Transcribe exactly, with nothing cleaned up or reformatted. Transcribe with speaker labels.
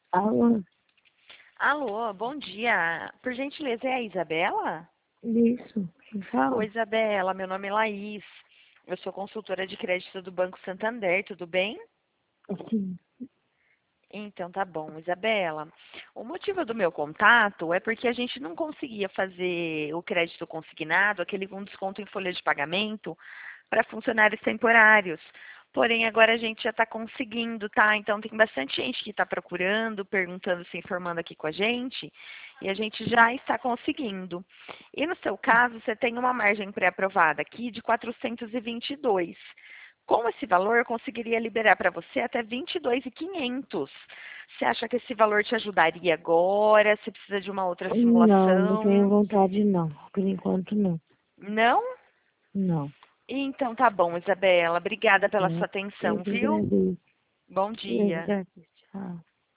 Speaker 1: Alô,
Speaker 2: Alô, bom dia. Por gentileza, é a Isabela?
Speaker 1: isso, quem
Speaker 2: Oi,
Speaker 1: fala?
Speaker 2: Isabela, meu nome é Laís. Eu sou consultora de crédito do Banco Santander, tudo bem?
Speaker 1: Assim,
Speaker 2: Então tá bom, Isabela. O motivo do meu contato é porque a gente não conseguia fazer o crédito consignado, aquele com desconto em folha de pagamento, para funcionários temporários. Porém, agora a gente já está conseguindo, tá? Então tem bastante gente que está procurando, perguntando, se informando aqui com a gente, e a gente já está conseguindo. E no seu caso, você tem uma margem pré-aprovada aqui de quatrocentos e vinte e dois. Com esse valor, eu conseguiria liberar para você até vinte e dois mil e quinhentos. Você acha que esse valor te ajudaria agora? Você precisa de uma outra
Speaker 1: não, não tenho
Speaker 2: simulação?
Speaker 1: vontade não. Por enquanto não.
Speaker 2: Não?
Speaker 1: Não.
Speaker 2: Então tá bom, Isabela. Obrigada pela
Speaker 1: Tá?
Speaker 2: sua
Speaker 1: Eu
Speaker 2: atenção,
Speaker 1: que
Speaker 2: viu?
Speaker 1: agradeço.
Speaker 2: Bom
Speaker 1: Eu que
Speaker 2: dia.
Speaker 1: agradeço.